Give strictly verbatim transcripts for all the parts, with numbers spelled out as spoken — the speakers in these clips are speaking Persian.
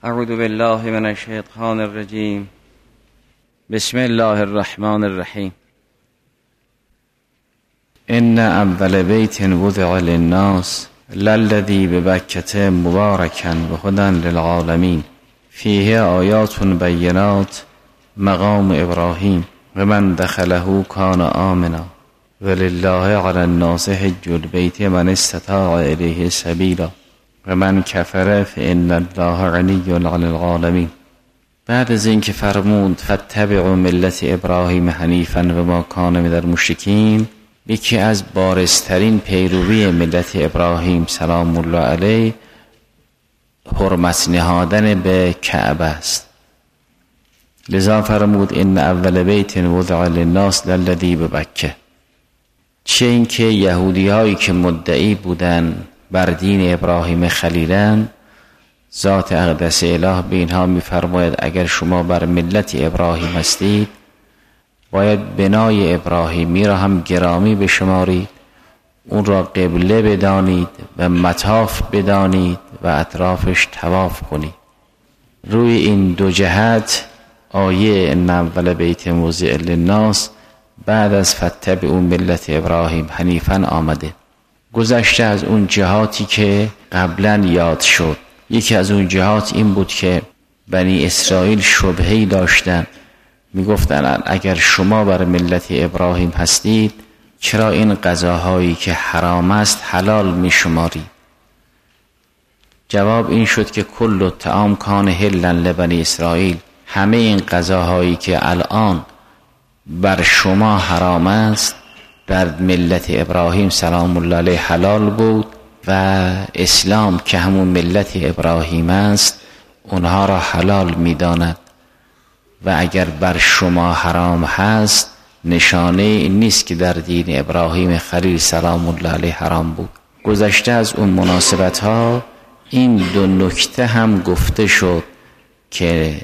اعوذ بالله من الشیطان الرجیم. بسم الله الرحمن الرحیم. ان اول بیت وضع للناس للذی ببکة مبارکا و هدی للعالمین فیه آیات بینات مقام ابراهیم و من دخله کان آمنا ولله علی الناس حج البیت من استطاع الیه سبیلا و من کفر فان الله غنی عن العالمین. بعد از اینکه فرمود فاتبعوا ملت ابراهیم حنیفا و ما کان من المشرکین، یکی از بارزترین پیروی ملت ابراهیم سلام الله علیه حرمت نهادن به کعبه است. لذا فرمود ان اول بیت وضع للناس للذی ببکه. چه اینکه یهودی هایی که مدعی بودن بر دین ابراهیم خلیلن، ذات اقدس اله به اینها میفرماید اگر شما بر ملت ابراهیم هستید باید بنای ابراهیمی را هم گرامی بشمارید، اون را قبله بدانید و مطاف بدانید و اطرافش طواف کنید. روی این دو جهت آیه ان اول بیت وضع للناس بعد از فاتبعوا ملت ابراهیم حنیفا آمده. گذشته از اون جهاتی که قبلا یاد شد، یکی از اون جهات این بود که بنی اسرائیل شبهه‌ای داشتن، میگفتن اگر شما بر ملت ابراهیم هستید چرا این غذاهایی که حرام است حلال میشمارید؟ جواب این شد که کل الطعام کان حلا لبنی اسرائیل، همه این غذاهایی که الان بر شما حرام است در ملت ابراهیم سلام الله علیه حلال بود و اسلام که همون ملت ابراهیم است اونها را حلال میداند و اگر بر شما حرام هست نشانه این نیست که در دین ابراهیم خلیل سلام الله علیه حرام بود. گذشته از اون مناسبت ها این دو نکته هم گفته شد که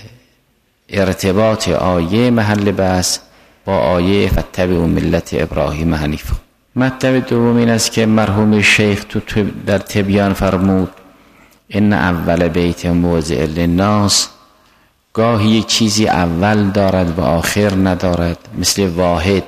ارتباط آیه محل بحث با آیه فاتبعوا ملت ابراهیم حنیفا. مطلب دوم این است که مرحوم شیخ تو در تبیان فرمود ان اول بیت وضع للناس، گاهی یک چیزی اول دارد و آخر ندارد، مثل واحد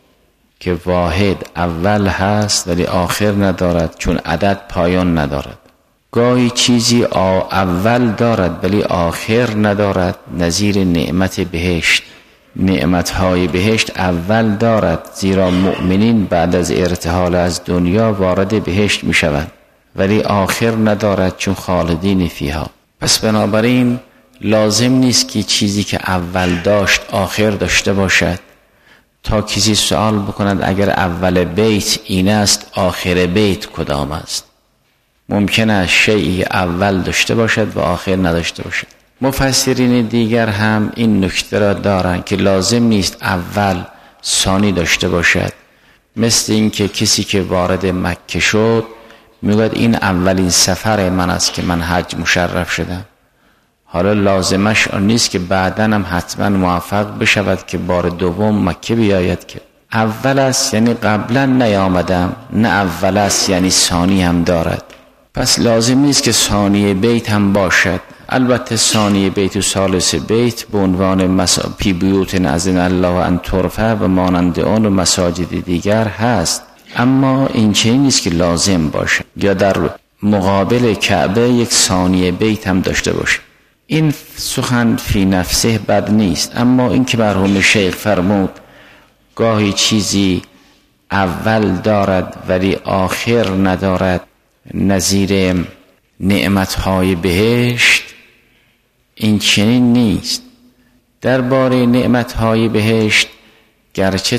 که واحد اول هست ولی آخر ندارد چون عدد پایان ندارد. گاهی چیزی اول دارد ولی آخر ندارد، نظیر نعمت بهشت. نعمتهای بهشت اول دارد زیرا مؤمنین بعد از ارتحال از دنیا وارد بهشت می شوند، ولی آخر ندارد چون خالدین فیها. پس بنابراین لازم نیست که چیزی که اول داشت آخر داشته باشد. تا کسی سوال بکند اگر اول بیت این است آخر بیت کدام است؟ ممکن است شیئی اول داشته باشد و آخر نداشته باشد. مفسرین دیگر هم این نکته را دارند که لازم نیست اول ثانی داشته باشد. مثل این که کسی که وارد مکه شد میگوید این اولین سفر من است که من حج مشرف شدم، حالا لازمش آن نیست که بعداً هم حتما موفق بشود که بار دوم مکه بیاید. که اول است یعنی قبلا نیامدم، نه اول است یعنی ثانی هم دارد. پس لازم نیست که ثانی بیت هم باشد. البته ثانی بیت و ثالث بیت به عنوان مسا... پی بیوت اذن الله ان ترفع و مانند آن و مساجد دیگر هست، اما این چیزی نیست که لازم باشه یا در مقابل کعبه یک ثانی بیت هم داشته باشه. این سخن فی نفسه بد نیست، اما این که مرحوم شیخ فرمود گاهی چیزی اول دارد ولی آخر ندارد، نظیر نعمتهای بهشت، این چنین نیست. درباره نعمتهای بهشت گرچه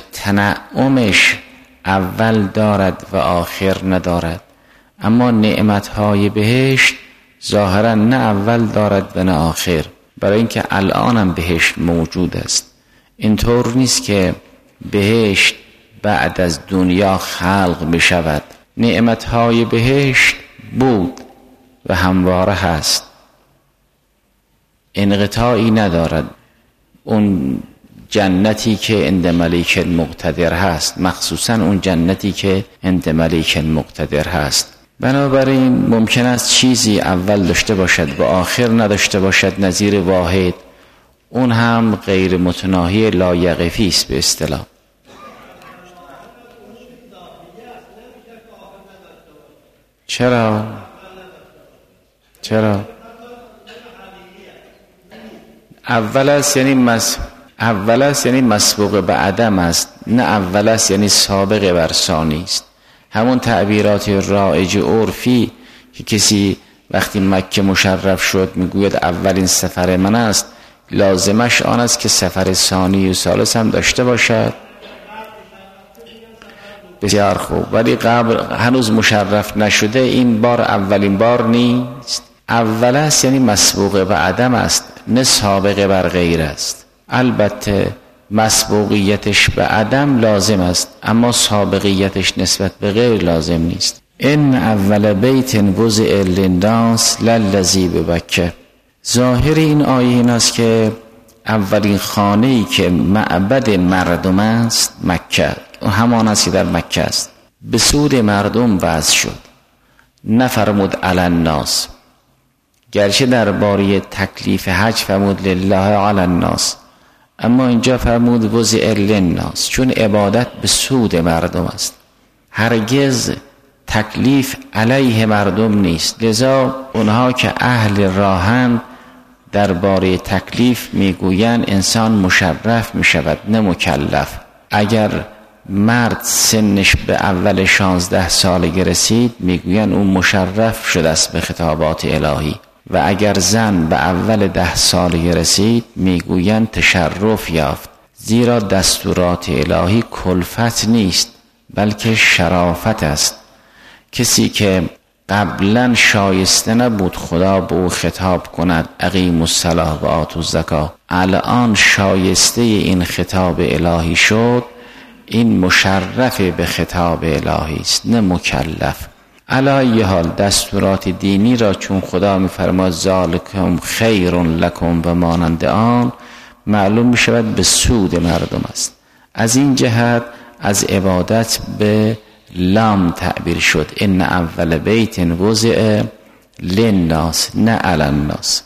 تنعمش اول دارد و آخر ندارد، اما نعمتهای بهشت ظاهرا نه اول دارد و نه آخر، برای اینکه الان هم بهشت موجود است. اینطور نیست که بهشت بعد از دنیا خلق بشود. نعمتهای بهشت بود و همواره هست، انقطاعی ندارد. اون جنتی که عند ملیک مقتدر هست، مخصوصا اون جنتی که عند ملیک مقتدر هست، بنابراین ممکن است چیزی اول داشته باشد و آخر نداشته باشد، نظیر واحد، اون هم غیر متناهی لایقفی است به اصطلاح. چرا؟ چرا؟ اول است یعنی مس... اول است یعنی مسبوق به عدم است، نه اول است یعنی سابق بر ثانی است. همون تعبیرات رایج عرفی که کسی وقتی مکه مشرف شد میگوید اولین سفر من است، لازمش آن است که سفر ثانی و ثالث هم داشته باشد. بسیار خوب، ولی قبل هنوز مشرف نشده، این بار اولین بار نیست. اول است یعنی مسبوق به عدم است، نه سابق بر غیر است. البته مسبوقیتش به عدم لازم است، اما سابقیتش نسبت به غیر لازم نیست. ان اول بیت وضع للناس للذی ببکه. ظاهر این آیه این است که اولین خانه‌ای که معبد مردم است مکه، همان است که در مکه است. به سود مردم وضع شد، نفرمود علی الناس، گرچه درباره تکلیف حج فرمود لله علی الناس، اما اینجا فرمود وضع للناس، چون عبادت به سود مردم است، هرگز تکلیف علیه مردم نیست. لذا اونها که اهل راهند درباره تکلیف میگویند انسان مشرف میشود نه مکلف. اگر مرد سنش به اول شانزده سالگی رسید میگویند اون مشرف شده است به خطابات الهی، و اگر زن به اول ده سالگی رسید میگویند تشرف یافت، زیرا دستورات الهی کلفت نیست بلکه شرافت است. کسی که قبلا شایسته نبود خدا به او خطاب کند اقیموا الصلاة و آتوا الزکاة، الان شایسته این خطاب الهی شد، این مشرف به خطاب الهی است نه مکلف. علی ای حال دستورات دینی را چون خدا می‌فرماید ذالکم خیر لکم و مانند آن، معلوم می‌شود به سود مردم است. از این جهت از عبادت به لام تعبیر شد، ان اول بیت وضع للناس نه علی الناس.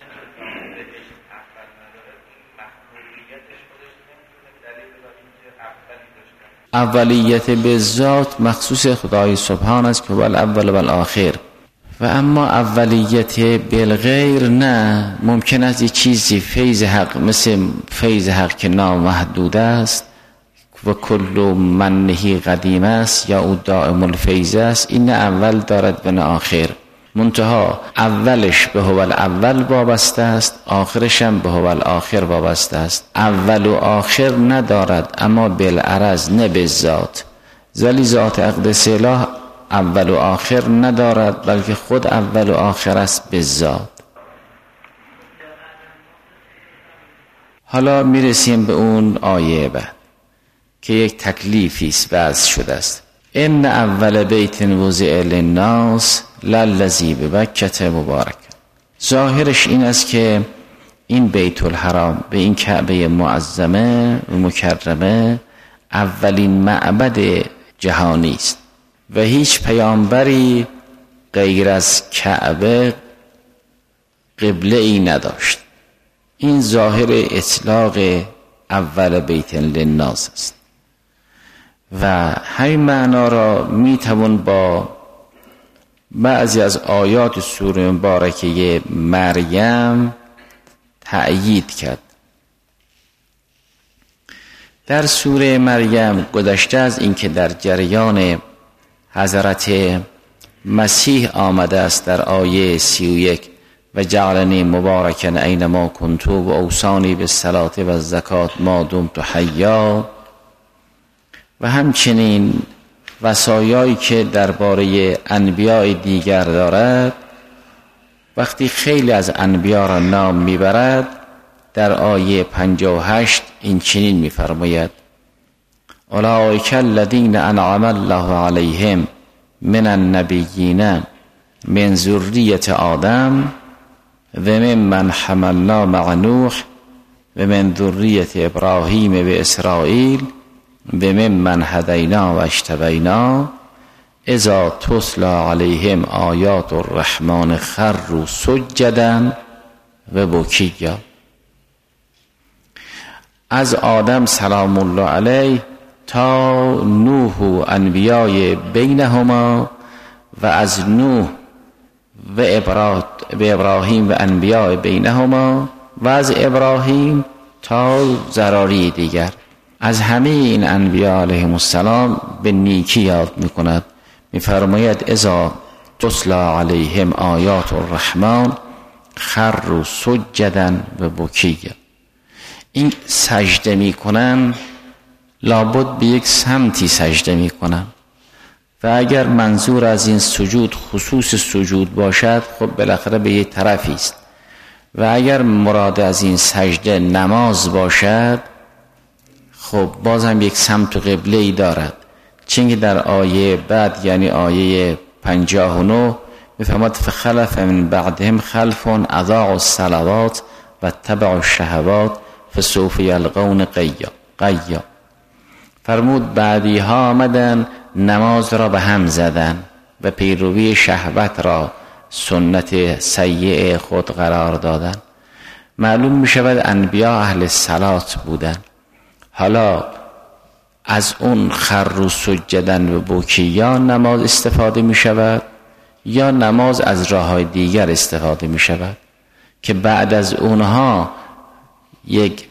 اولیت به ذات مخصوص خدای سبحان است که هو الاول و الاخر، و اما اولیت بالغیر نه. ممکن است یه چیزی فیض حق مثل فیض حق که نامحدود است و کل منهی قدیم است یا او دائم الفیض است، این نه اول دارد و نه آخر. منتها اولش به هو الاول وابسته است، آخرش هم به هو الاخر وابسته است. اول و آخر ندارد، اما بالعرض نه به ذات. ولی ذات اقدس اله اول و آخر ندارد، بلکه خود اول و آخر است به ذات. حالا میرسیم به اون آیه بعد که یک تکلیفی است وضع شده است. ان اول بیت وضع للناس للذی ببکة مبارک. ظاهرش این است که این بیت الحرام، به این کعبه معظمه و مکرمه، اولین معبد جهانی است و هیچ پیامبری غیر از کعبه قبله ای نداشت. این ظاهر اطلاق اول بیت للناس است و همین معنا را میتوان با بعضی از آیات سوره مبارکه مریم تأیید کرد. در سوره مریم گذشته از این که در جریان حضرت مسیح آمده است در آیه سی و یک و جعلنی مبارکا اینما کنت و اوصانی بالصلاة و الزکاة ما دمت حیا، و همچنین وصایایی که درباره انبیاء دیگر دارد. وقتی خیلی از انبیا را نام میبرد در آیه پنجاه و هشت این چنین میفرماید اولئک الذین انعم الله علیهم من النبیین من ذریة آدم و ممن حملنا مع نوح و من ذریة ابراهیم و اسرائیل و ممن هدینا و اجتبینا اذا تتلی علیهم آیات الرحمن خروا سجدا و بکیا. از آدم سلام الله علیه تا نوح و انبیای بینهما و از نوح و ابراهیم و انبیای بینهما و از ابراهیم تا ذراری دیگر، از همه این انبیا علیهم السلام به نیکی یاد میکند. میفرماید اذا تتلی علیهم آیات الرحمن خروا سجدا و بکیا. این سجده میکنن لابد به یک سمتی سجده میکنن و اگر منظور از این سجود خصوص سجود باشد خب بالاخره به یک طرفی است، و اگر مراد از این سجده نماز باشد خب بازم یک سمت و قبله ای دارد. چون در آیه بعد یعنی آیه پنجاه و نه میفرماید فخلف من بعدهم خلف اضاعوا الصلوات و اتبعوا الشهوات فسوف یلقون غیا غیا. فرمود بعدی ها آمدن نماز را به هم زدن و پیروی شهوت را سنت سیئه خود قرار دادن. معلوم می شود انبیا اهل صلات بودن. حالا از اون خروا سجدن و بکیا نماز استفاده می شود یا نماز از راه های دیگر استفاده می شود که بعد از اونها یک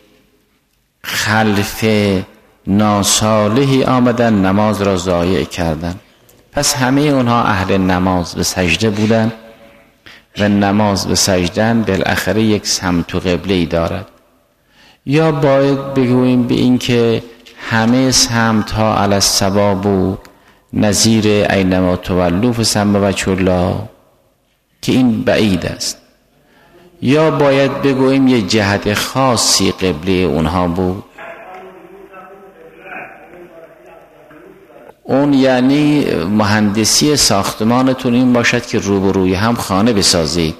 خلف ناصالحی آمدن نماز را ضایع کردن. پس همه اونها اهل نماز و سجده بودن و نماز و سجدن بالاخره یک سمت و قبله‌ای دارد. یا باید بگوییم به این که همه سمت ها علی الصواب بود نظیر اینما تولوا فثم وجه الله که این بعید است، یا باید بگوییم یه جهت خاصی قبله اونها بود. اون یعنی مهندسی ساختمانتون این باشد که روبروی هم خانه بسازید.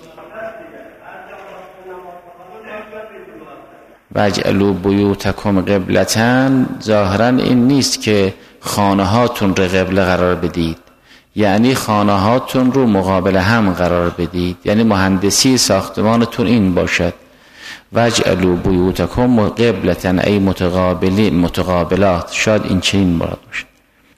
واجعلوا بیوتکم قبلة، ظاهرا این نیست که خانه هاتون رو قبله قرار بدید، یعنی خانه هاتون رو مقابل هم قرار بدید، یعنی مهندسی ساختمانتون این باشد. واجعلوا بیوتکم قبلة ای متقابلین متقابلات، شاید این چنین مراد باشد.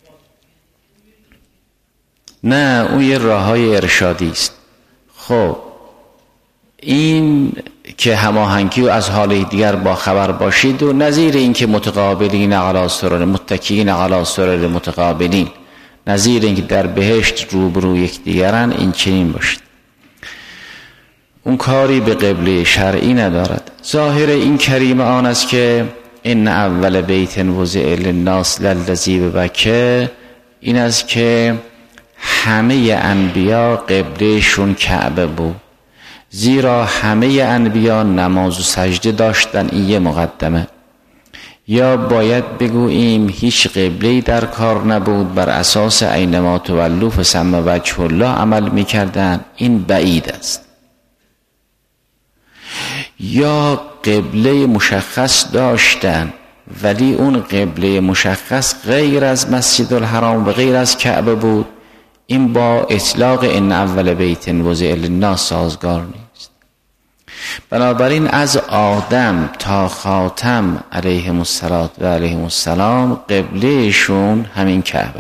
نه، اون یه راههای ارشادی است. خب این که هماهنگی و از حال دیگر با خبر باشید و نظیر این که متقابلین علی سرر متکئین علی سرر متقابلین، نظیر این که در بهشت روبرو یکدیگرن، این چنین باشید. اون کاری به قبله شرعی ندارد. ظاهر این کریمه آن است که ان اول بیت وضع للناس للذی ببکه، این است که همه انبیا قبلهشون کعبه بود، زیرا همه انبیا نماز و سجده داشتن. این یه مقدمه. یا باید بگوییم هیچ قبله‌ای در کار نبود، بر اساس اینما تولوا فثم وجه الله عمل میکردن. این بعید است. یا قبله مشخص داشتن ولی اون قبله مشخص غیر از مسجد الحرام و غیر از کعبه بود. این با اطلاق ان اول بیت وضع للناس سازگار نیست. بنابراین از آدم تا خاتم علیهم الصلات و علیهم السلام قبلهشون همین کعبه.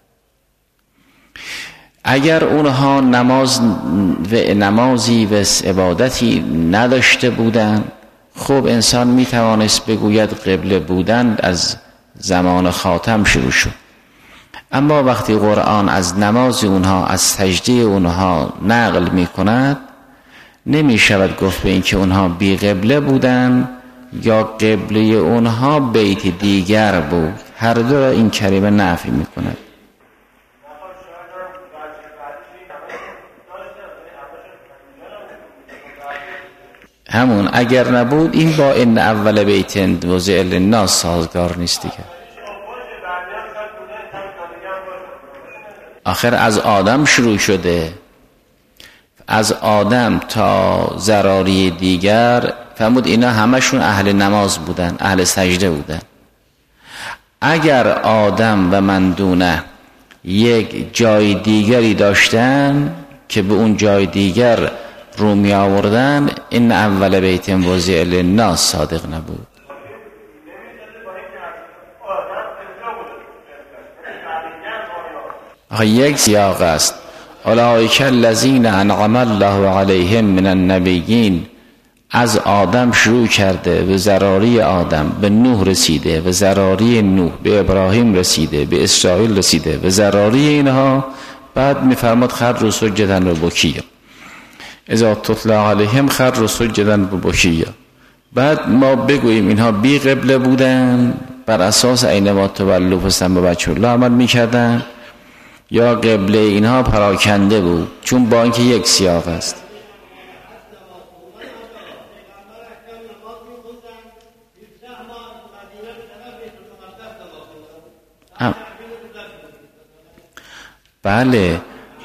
اگر اونها نماز و نمازی و عبادتی نداشته بودن، خب انسان میتوانست بگوید قبله بودن از زمان خاتم شروع شد. اما وقتی قرآن از نماز اونها، از سجده اونها نقل می کند، نمی شود گفت به این که اونها بی قبله بودن یا قبله اونها بیت دیگر بود. هر دو را این کریمه نفی می کند. همون اگر نبود این با ان اول بیت وضع للناس سازگار نیست دیگه. آخر از آدم شروع شده، از آدم تا ذراری دیگر فرمود اینا همشون اهل نماز بودن، اهل سجده بودن. اگر آدم و من دونه یک جای دیگری داشتن که به اون جای دیگر رو می آوردن، این اول بیت وضع للناس صادق نبود. یک سیاق است: اولئک الذین انعم الله علیهم من النبیین. از آدم شروع کرده، به ذراری آدم به نوح رسیده، به ذراری نوح به ابراهیم رسیده، به اسرائیل رسیده، به ذراری اینها. بعد میفرماد خروا سجدا و بکیا، اذا تتلی علیهم خروا سجدا و بکیا. بعد ما بگوییم اینها بی قبله بودن، بر اساس اینما تولوا فثم وجه الله عمل میکردن، یا قبله اینها پراکنده بود؟ چون با اینکه یک سیاق است. ام. بله،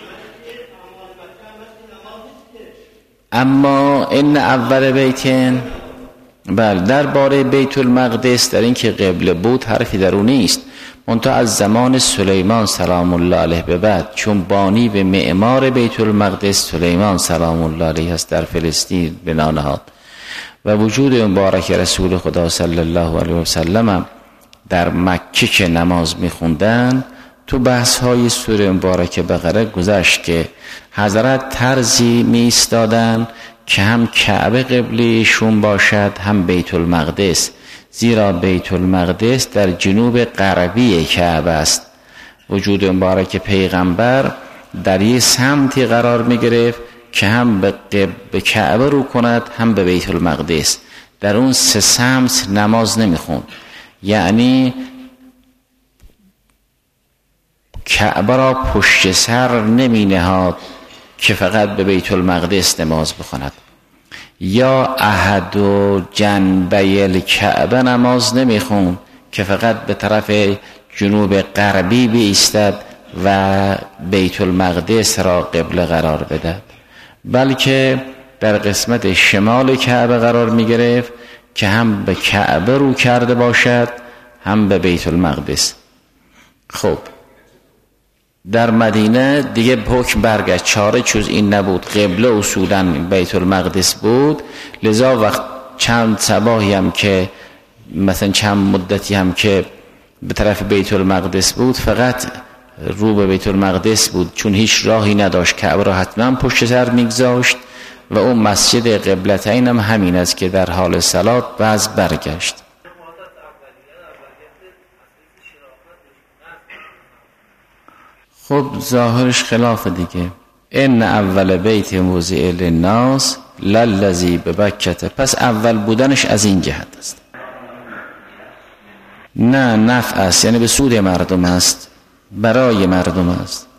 اما این اول بیتین، بله، درباره بیت المقدس در این که قبله بود حرفی در اون نیست، منتها از زمان سلیمان سلام الله علیه به بعد، چون بانی و معمار بیت المقدس سلیمان سلام الله علیه است، در فلسطین بنا نهاد و وجود مبارک رسول خدا صلی الله علیه و سلم در مکه که نماز میخوندن، تو بحث های سوره مبارک بقره گذشت که حضرت طرزی می ایستادن که هم کعبه قبلهشون باشد هم بیت المقدس، زیرا بیت المقدس در جنوب غربی کعبه است. وجود مبارک پیغمبر در یه سمتی قرار می گرفت که هم به, به کعبه رو کند هم به بیت المقدس. در اون سه سمت نماز نمی خوند، یعنی کعبه را پشت سر نمی نهاد که فقط به بیت المقدس نماز بخواند، یا احد و جنبه الکعبه نماز نمی خوند که فقط به طرف جنوب غربی بایستد و بیت المقدس را قبله قرار بدهد، بلکه در قسمت شمال کعبه قرار می گرفت که هم به کعبه رو کرده باشد هم به بیت المقدس. خب در مدینه دیگه حکم برگشت، چاره جز این نبود، قبله اصولا بیت المقدس بود، لذا وقت چند صباحی هم که مثلا چند مدتی هم که به طرف بیت المقدس بود فقط رو به بیت المقدس بود، چون هیچ راهی نداشت، کعبه را حتما پشت سر میگذاشت و اون مسجد قبلتین هم همین است که در حال صلات باز برگشت. خب ظاهرش خلاف دیگه. ان اول بیت وضع للناس للذی ببکه، پس اول بودنش از این جهت است، نه نفع است، یعنی به سود مردم است، برای مردم است.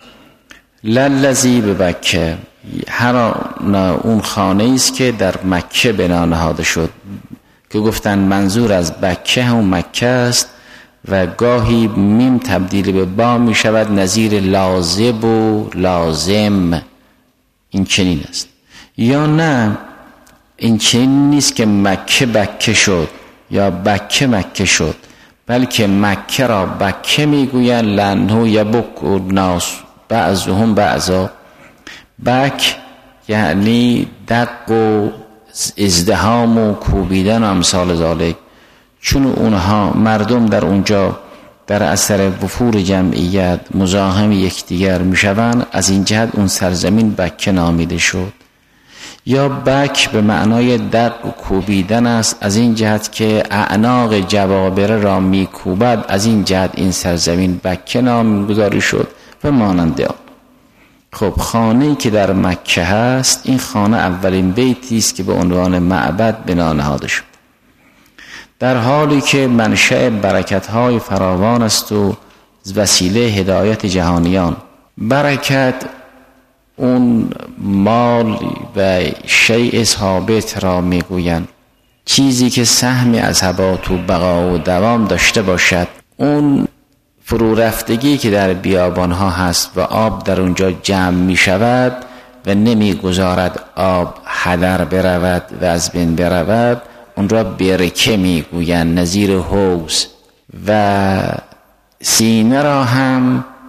للذی ببکه، هر اون خانه است که در مکه بنا نهاده شد، که گفتن منظور از بکه هم مکه است و گاهی میم تبدیل به با می شود، نظیر لازم و لازم، این چنین است. یا نه این چنین نیست که مکه بکه شد یا بکه مکه شد، بلکه مکه را بکه می گوین لانه یبک الناس بعضهم بعضا. بک یعنی دق و ازدحام و کوبیدن و امثال ذالک، چون اونها مردم در اونجا در اثر وفور جمعیت مزاحم یکدیگر میشوند، از این جهت اون سرزمین بکه نامیده شد. یا بک به معنای دق و کوبیدن است، از این جهت که اعناق جبابره را میکوبد، از این جهت این سرزمین بکه نامگذاری شد و مانند آن. خب خانه‌ای که در مکه هست، این خانه اولین بیتی است که به عنوان معبد بنا نهاده شد، در حالی که منشأ برکت‌های فراوان است و وسیله هدایت جهانیان. برکت اون مال و شیء ثابت را میگویند، چیزی که سهم از ثبات و بقا و دوام داشته باشد. اون فرو رفتگی که در بیابانها هست و آب در اونجا جمع می شود و نمی گذارد آب هدر برود و از بین برود، اون را برکه می گویند، نظیر حوض. و سینه را هم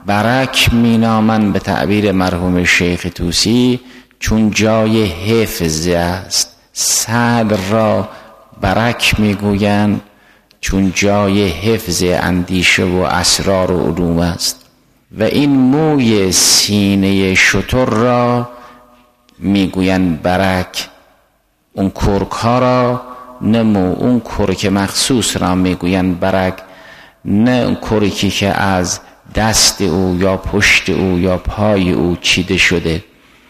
برک مینامند به تعبیر مرحوم شیخ طوسی، چون جای حفظ است. صدر را برک میگویند چون جای حفظ اندیشه و اسرار و علوم است. و این موی سینه شتر را میگویند برک. اون کرک ها را نه مو، اون کرک مخصوص را میگویند برک، نه اون کرکی که از دست او یا پشت او یا پای او چیده شده،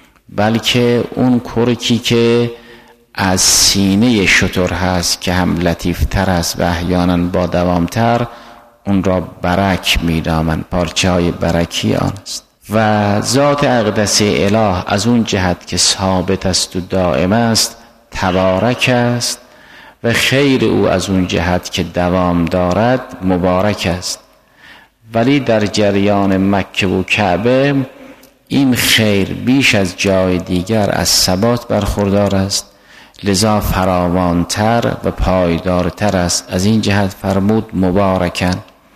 بلکه اون کرکی که از سینه شتر هست که هم لطیفتر است و احیانا با دوامتر، اون را برک می‌نامند. پارچه های برکی آن است. و ذات اقدس اله از اون جهت که ثابت است و دائم است تبارک است، و خیر او از اون جهت که دوام دارد مبارک است. ولی در جریان مکه و کعبه این خیر بیش از جای دیگر از ثبات برخوردار است، لذا فراوانتر و پایدارتر است. از این جهت فرمود مبارکن.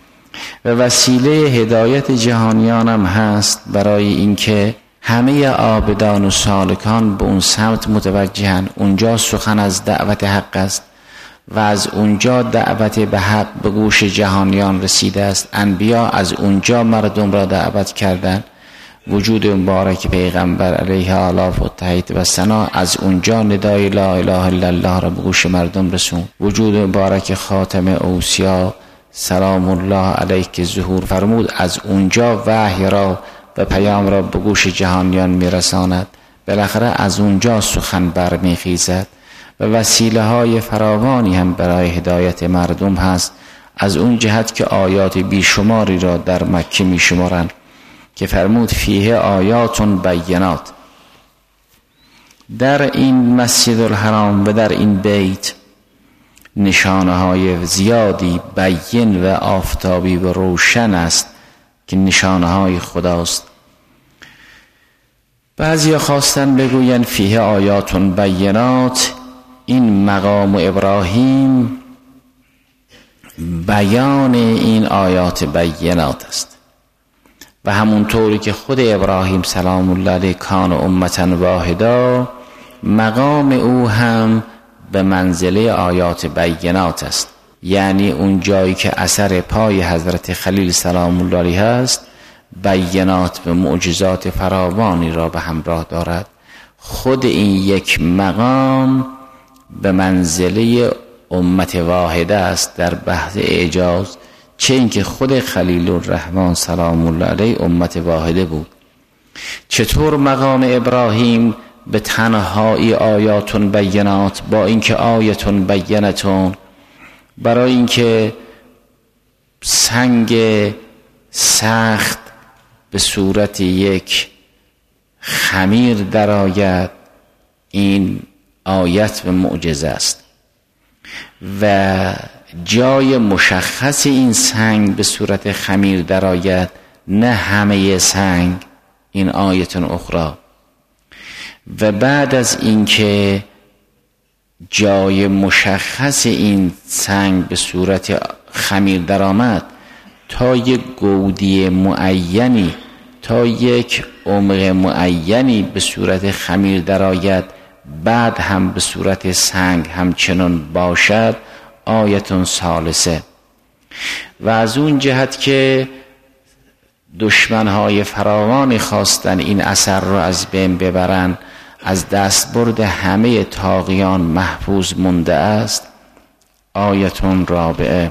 و وسیله هدایت جهانیان هم هست، برای اینکه همه عابدان و سالکان به اون سمت متوجهن. اونجا سخن از دعوت حق است و از اونجا دعوت به حق به گوش جهانیان رسیده است. انبیا از اونجا مردم را دعوت کردند. وجود مبارک پیغمبر علیه آلاف و تحیید و ثنا از اونجا ندای لا اله الا الله را به گوش مردم رسوند. وجود مبارک خاتم اوصیا سلام الله علیه که ظهور فرمود از اونجا وحی را و پیام را به گوش جهانیان میرساند. بالاخره از اونجا سخن برمیخیزد و وسیله های فراوانی هم برای هدایت مردم هست. از اون جهت که آیات بیشماری را در مکه میشمارند که فرمود فیه آیاتون بینات. در این مسجد الحرام و در این بیت نشانه های زیادی بین و آفتابی و روشن است که نشانه های خداست. بعضی خواستن بگوین فیه آیاتون بینات، این مقام ابراهیم بیان این آیات بینات است. و همونطوری که خود ابراهیم سلام الله علیه کان امتا واحدا، مقام او هم به منزله آیات بینات است. یعنی اون جایی که اثر پای حضرت خلیل سلام الله علیه هست، بینات و معجزات فراوانی را به همراه دارد. خود این یک مقام به منزله امت واحده است در بحث اعجاز، چه اینکه خود خلیل الرحمن سلام الله علیه امت واحده بود. چطور مقام ابراهیم به تنهایی آیاتون بینات، با اینکه آیتون بینتون، برای اینکه سنگ سخت به صورت یک خمیر درآید، این آیت و معجزه است. و جای مشخص این سنگ به صورت خمیر درآید، نه همه سنگ، این آیتون اخرى. و بعد از اینکه جای مشخص این سنگ به صورت خمیر درآمد، تا یک گودی معینی، تا یک عمق معینی به صورت خمیر درآید، بعد هم به صورت سنگ همچنان باشد، آیتون ثالثه. و از اون جهت که دشمنهای فراوانی خواستن این اثر را از بین ببرن، از دستبرد همه طاغیان محفوظ مونده است، آیتون رابعه.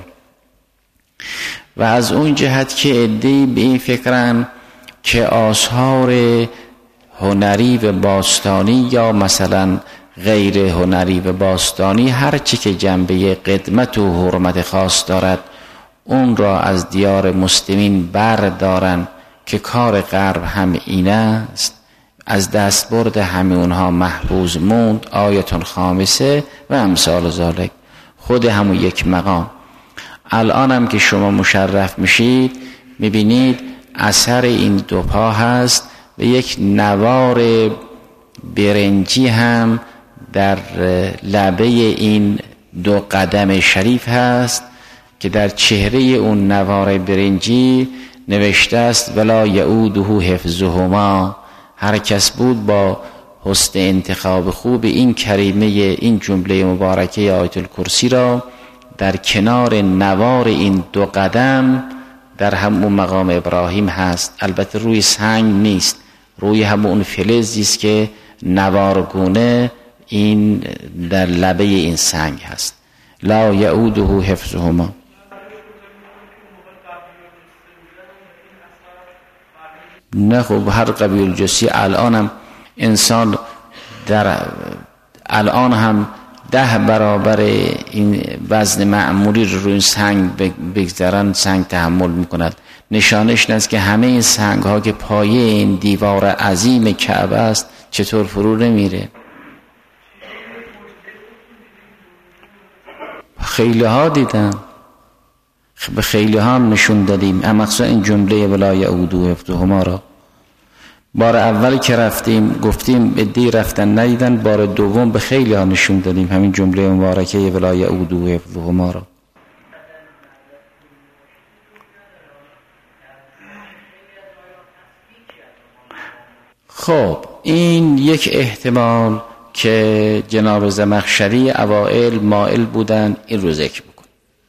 و از اون جهت که عده‌ای به این فکرن که آثار هنری و باستانی یا مثلا غیر هنری و باستانی هر چی که جنبه قدمت و حرمت خاص دارد، اون را از دیار مسلمین بردارن که کار غرب هم این است، از دستبرد همه اونها محفوظ موند، آیتون خامسه و امثال ذالک. خود همون یک مقام. الان هم که شما مشرف میشید میبینید اثر این دو پا هست و یک نوار برنجی هم در لبه این دو قدم شریف هست که در چهره اون نوار برنجی نوشته است ولا یعوده حفظهما. هر کس بود با حسن انتخاب خوب این کریمه، این جمله مبارکه آیت الکرسی را در کنار نوار این دو قدم در همون مقام ابراهیم هست. البته روی سنگ نیست، روی همون فلزی است که نوارگونه این در لبه این سنگ هست. لا یعوده حفظهما. نه خب هر قبیل جسی الان هم انسان در الان هم ده برابر این وزن معمولی رو روی سنگ بگذارن سنگ تحمل میکند. نشانش این است که همه این سنگ ها که پایه این دیوار عظیم کعبه است چطور فرو نمیره. خیلی ها دیدن، به خیلی ها هم نشون دادیم، اما مخصوصا این جمله ولا یعوده حفظهما را بار اول که رفتیم گفتیم ادی رفتن ندیدن، بار دوم به خیلی ها نشون دادیم همین جمله مبارکه ولا یعوده حفظهما را. خب این یک احتمال که جناب زمخشری اوائل مائل بودن این رو ذکر بکن.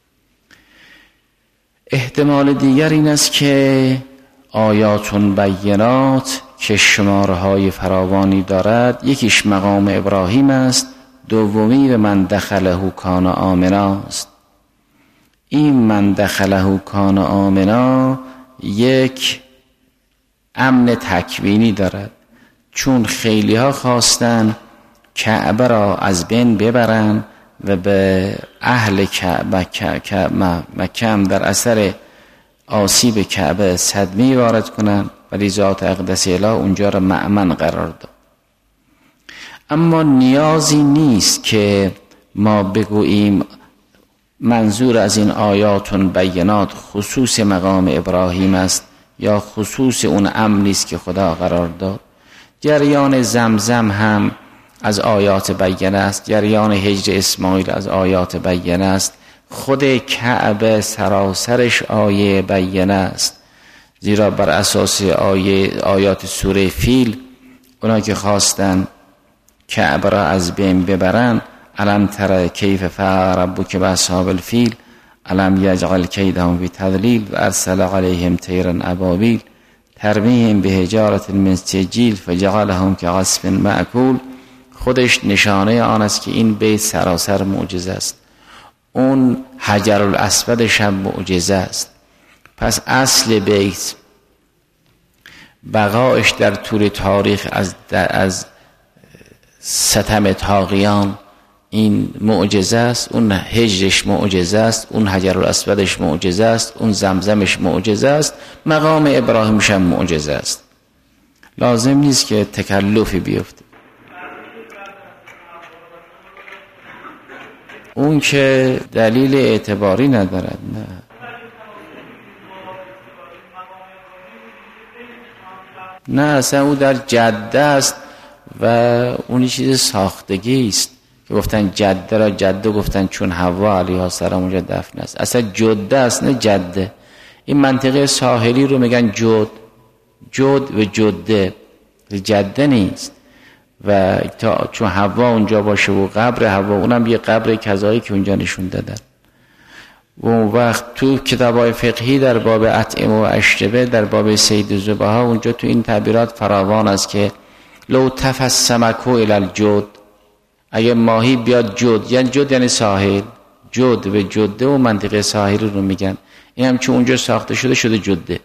احتمال دیگر این است که آیات بینات که شمارهای فراوانی دارد، یکیش مقام ابراهیم است، دومی به من دخله کان آمنا است. این من دخله کان آمنا یک امن تکوینی دارد، چون خیلی ها خواستن کعبه را از بین ببرن و به اهل کعبه مکه در اثر آسیب کعبه صدمه وارد کنن، ولی ذات اقدس اله اونجا را مأمن قرار داد. اما نیازی نیست که ما بگوییم منظور از این آیات بینات خصوص مقام ابراهیم است یا خصوص اون امنی است که خدا قرار داد. جریان زمزم هم از آیات بینه است، جریان هجر اسماعیل از آیات بینه است، خود کعبه سراسرش آیه بینه است. زیرا بر اساس آیه آیات سوره فیل اونا که خواستن کعبه را از بین ببرن، الم تر کیف فعل ربک باصحاب الفیل الم یجعل کیدهم فی تضلیل و ارسل علیهم طیرا ابابیل ترمیهم بحجارة من سجیل فجعلهم کعصف مأکول. خودش نشانه آن است که این بیت سراسر معجزه است. اون حجر الاسودش هم معجزه است. پس اصل بیت بقایش در طول تاریخ از از ستم طاغیان این معجزه است، اون هجرش معجزه است، اون حجر الاسودش معجزه است، اون زمزمش معجزه است، مقام ابراهیمش هم معجزه است. لازم نیست که تکلفی بیفته. اون که دلیل اعتباری ندارد. نه نه اصلا او در جده است و اون چیز ساختگی است که گفتن جده را جده گفتن چون حوا علیها السلام اونجا دفن است. اصلا جده است نه جده. این منطقه ساحلی رو میگن جد، جد و جده، جده نیست. و تا چون حوا اونجا باشه و قبر حوا اونم یه قبر کذایی که اونجا نشون دادن. و اون وقت تو کتابای فقهی در باب اطعمه و اشربه در باب سید الزبها اونجا تو این تعبیرات فراوان است که لو تفس سمکو الی الجد، اگه ماهی بیاد جد، یعنی جد یعنی ساحل، جد و جده و منطقه ساحلی رو میگن. این هم چون اونجا ساخته شده شده جده.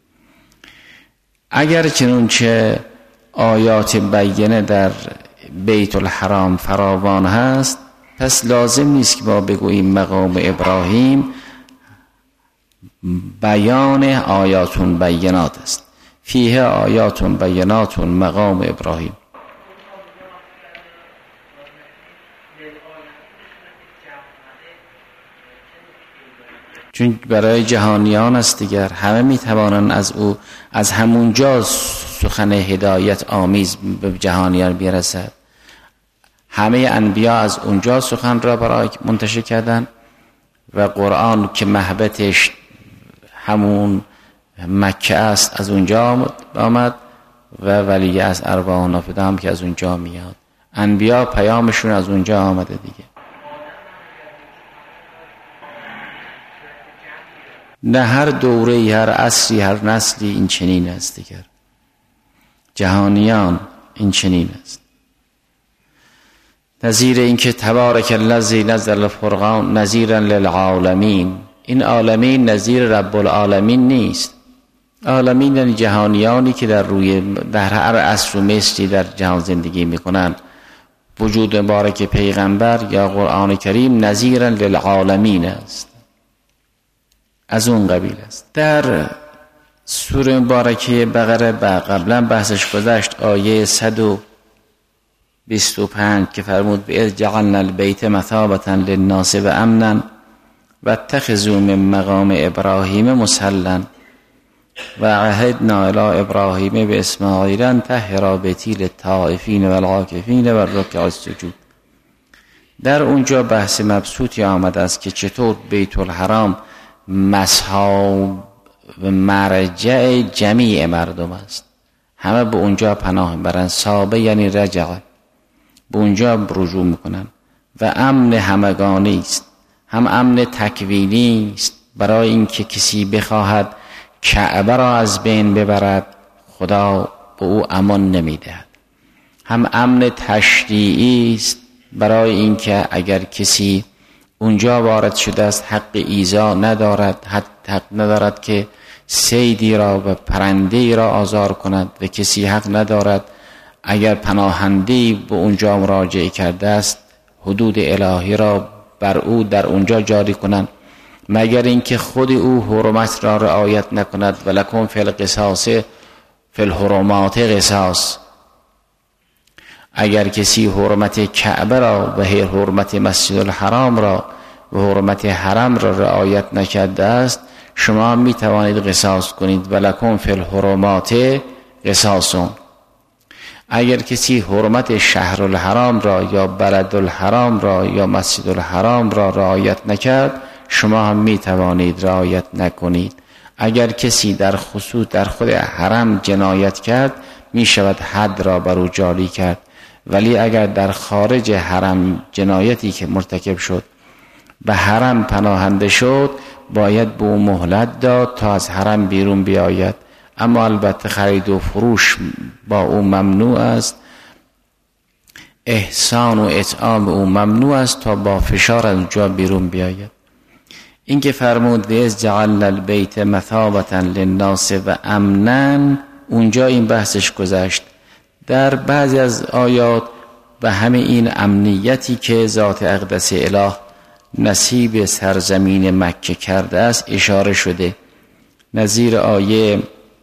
اگر چنانچه آیات بینه در بیت الحرام فراوان هست، پس لازم نیست که ما بگوییم مقام ابراهیم بیان آیات بینات است. فیه آیات بینات مقام ابراهیم. چون برای جهانیان است دیگر، همه میتوانند از او از همونجا سخن هدایت آمیز به جهانیان برسد. همه انبیا از اونجا سخن را برای منتشر کردن و قرآن که محبتش همون مکه است از اونجا آمد و ولی از ارواح نافذه هم که از اونجا میاد. انبیا پیامشون از اونجا آمده دیگه. نه هر دوره، هر عصری، هر نسلی این چنین است دیگر. جهانیان این چنین است. نظیر این که تبارک الذی نزل الفرقان نذیرا للعالمین، این عالمین نظیر رب العالمین نیست. عالمین یعنی جهانیانی که در روی در هر عصر و مصری در جهان زندگی میکنند. وجود مبارک پیغمبر یا قرآن کریم نذیرا للعالمین است، از اون قبیل است. در سوره مبارکه بقره قبلا بحثش گذشت، آیه صد و بیست و پنج که فرمود به اذ جعلنا البیت مثابة للناس و امنا و اتخذوا من مقام ابراهیم مصلا و عهدنا الی ابراهیم و اسماعیل ان طهرا بیتی للطائفین والعاکفین والرکع السجود. در اونجا بحث مبسوطی آمده است که چطور بیت الحرام مصحاب و مرجع جمیع مردم است، همه به اونجا پناه برن. صابه یعنی رجع، به اونجا رجوع میکنن. و امن همگانی است، هم امن تکوینی است برای اینکه کسی بخواهد کعبه را از بین ببرد خدا به او امان نمیدهد. هم امن تشریعی است برای اینکه اگر کسی اونجا وارد شده است حق ایذا ندارد، حق ندارد که صیدی را و پرنده‌ای را آزار کند و کسی حق ندارد اگر پناهنده‌ای به اونجا مراجعه کرده است حدود الهی را بر او در اونجا جاری کنند، مگر اینکه خود او حرمت را رعایت نکند. ولکم فی القصاص فی الحرمات قصاص. اگر کسی حرمت کعبه را و حرمت مسجد الحرام را و حرمت حرم را رعایت نکرده است شما می توانید قصاص کنید. ولکم فی الحرمات قصاص. اگر کسی حرمت شهر الحرام را یا بلد الحرام را یا مسجد الحرام را رعایت نکرد شما هم می توانید رعایت نکنید. اگر کسی در خصوص در خود حرم جنایت کرد می شود حد را بر او جاری کرد، ولی اگر در خارج حرم جنایتی که مرتکب شد به حرم پناهنده شد باید به او مهلت داد تا از حرم بیرون بیاید. اما البته خرید و فروش با او ممنوع است، احسان و اطعام او ممنوع است تا با فشار از اونجا بیرون بیاید. این که فرمود از جعلنا البیت مثابة للناس و امنا، اونجا این بحثش گذشت. در بعضی از آیات به همه این امنیتی که ذات اقدس اله نصیب سرزمین مکه کرده است اشاره شده. نظیر آیه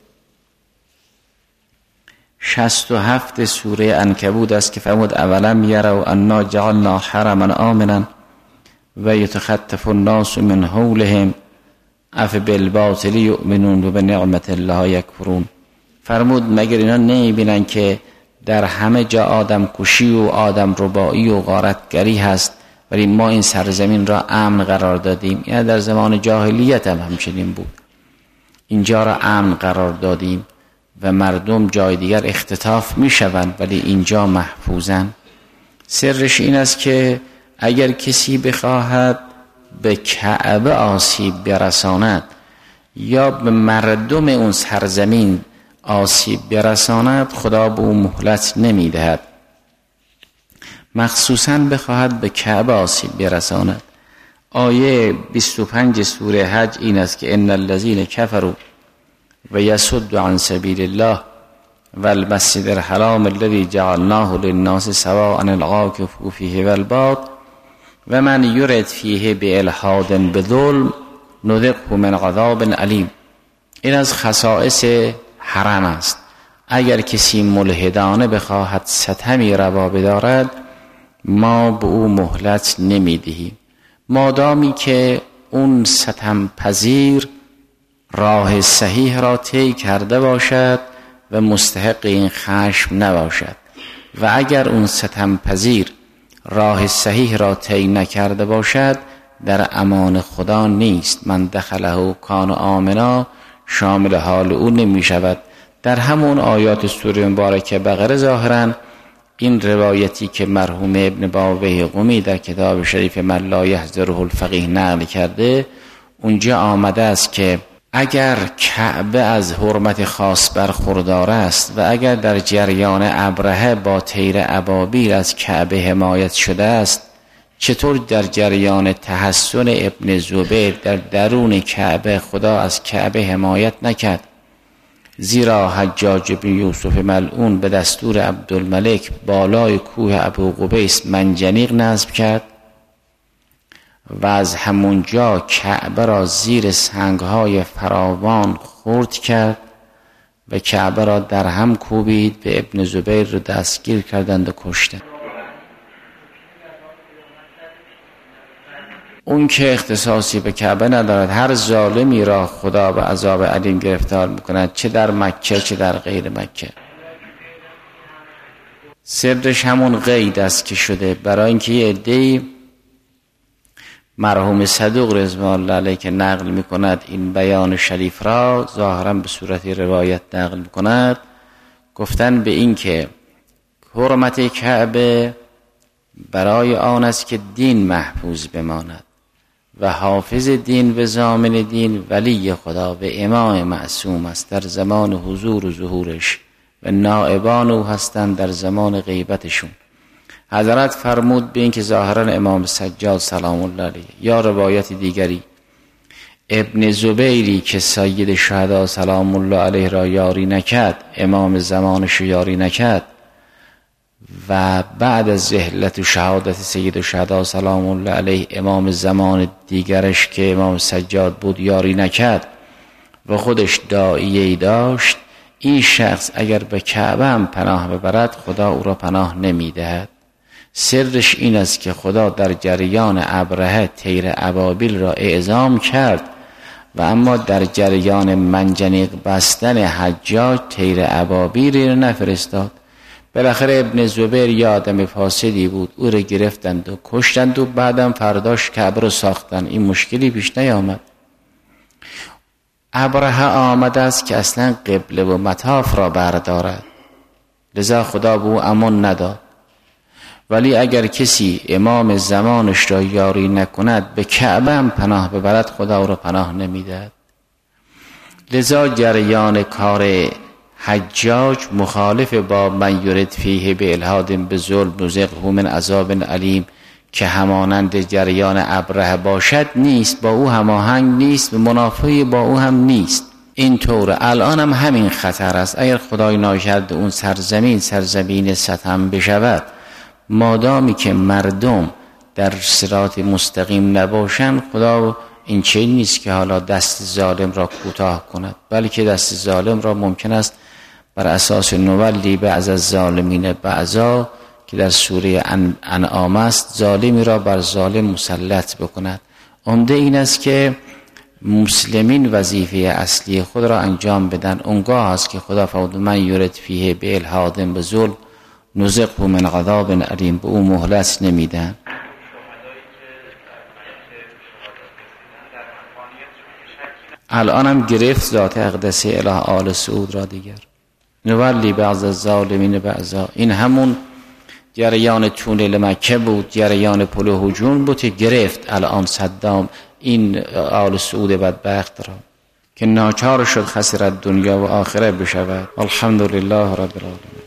شصت و هفت سوره عنکبوت است که فرمود اولم یروا انا جعلنا حرما آمنا و یتخطف الناس من حولهم اف بالباطل یؤمنون و بنعمت الله یکفرون. فرمود مگر اینا نمیبینن که در همه جا آدم کشی و آدم ربایی و غارتگری هست ولی ما این سرزمین را امن قرار دادیم. یعنی در زمان جاهلیت هم همچنین بود، اینجا را امن قرار دادیم و مردم جای دیگر اختطاف می شوند ولی اینجا محفوظن. سرش این است که اگر کسی بخواهد به کعبه آسیب برساند یا به مردم اون سرزمین آسیب برساند خدا به او مهلت نمی دهد، مخصوصاً بخواهد به کعبه آسیب برساند. آیه بیست و پنج سوره حج این است که ان الذين كفروا و یصد عن سبیل الله و المسجد الحرام الذي جعلناه للناس سواء العاکف فیه والباد و من یرد فیه بالحاد بظلم نذقه من عذاب علیم. این از خصائص حرم است. اگر کسی ملحدانه بخواهد ستمی روا بدارد ما به او مهلت نمیدهیم مادامی که اون ستم پذیر راه صحیح را طی کرده باشد و مستحق این خشم نباشد. و اگر اون ستم پذیر راه صحیح را طی نکرده باشد در امان خدا نیست. من دخله کان آمنا شامل حال او نمی شود. در همون آیات سوره مبارکه بقره ظاهراً این روایتی که مرحوم ابن بابویه قمی در کتاب شریف من لا یحضره الفقیه نقل کرده، اونجا آمده است که اگر کعبه از حرمت خاص برخوردار است و اگر در جریان ابرهه با طیر ابابیل از کعبه حمایت شده است، چطور در جریان تحسن ابن زبیر در درون کعبه خدا از کعبه حمایت نکرد؟ زیرا حجاج بن یوسف ملعون به دستور عبدالملک بالای کوه ابو قبیس منجنیق نصب کرد و از همونجا کعبه را زیر سنگهای فراوان خرد کرد و کعبه را در هم کوبید، به ابن زبیر رو دستگیر کردند و کشتند. اون که اختصاصی به کعبه ندارد، هر ظالمی را خدا به عذاب علیم گرفتار میکند، چه در مکه چه در غیر مکه. سرش همون قید است که شده، برای اینکه یه عده‌ای مرحوم صدوق رضوان الله علیه که نقل میکند این بیان شریف را ظاهرا به صورت روایت نقل میکند، گفتن به این که حرمت کعبه برای آن است که دین محفوظ بماند و حافظ دین و ضامن دین ولی خدا و امام معصوم است در زمان حضور و ظهورش و نائبان او هستند در زمان غیبتشون. حضرت فرمود به این که ظاهرا امام سجاد سلام الله علیه، یا روایت دیگری ابن زبیری که سید شهدا سلام الله علیه را یاری نکرد، امام زمانش یاری نکرد و بعد از ذهلت و شهادت سید شهدا سلام الله علیه امام زمان دیگرش که امام سجاد بود یاری نکرد و خودش داعیه‌ای داشت، این شخص اگر به کعبه هم پناه ببرد خدا او را پناه نمیدهد. سرش این است که خدا در جریان ابرهه طیر ابابیل را اعزام کرد و اما در جریان منجنیق بستن حجاج طیر ابابیل را نفرستاد. بالاخره ابن زبیر یه آدم فاسدی بود، او را گرفتند و کشتند و بعدم فرداش کعبه رو ساختن، این مشکلی پیش نیامد. ابرهه آمده است که اصلا قبله و مطاف را بردارد، لذا خدا به او امان نداد. ولی اگر کسی امام زمانش را یاری نکند به کعبه هم پناه ببرد خدا او را پناه نمیدهد. لذا جریان کار حجاج مخالف با من یرد فیه به الحاد به ظلم نذقه من عذاب علیم که همانند جریان ابرهه باشد نیست، با او هماهنگ نیست و منافی با او هم نیست. این طور الان هم همین خطر است. اگر خدای ناکرده اون سرزمین سرزمین ستم بشود، مادامی که مردم در صراط مستقیم نباشند، خدا این چه نیست که حالا دست ظالم را کوتاه کند، بلکه دست ظالم را ممکن است بر اساس نولی بعض از ظالمین بعضا که در سوره انعام است ظالمی را بر ظالم مسلط بکند. عمده این است که مسلمین وظیفه اصلی خود را انجام بدن. اونگاه است که خدا فرمود من یرد فیه به الحاد به ظلم نذقه من عذاب علیم، به او مهلت نمیدن. الان هم گرفت ذات اقدس اله آل سعود را دیگر، نولی بعض الظالمین بعضا. این همون جریان تونل مکه بود، جریان پل هجون بود که گرفت الان صدام این آل سعود بدبخت را که ناچار شد خسرت دنیا و آخره بشود. الحمدلله رب العالمین.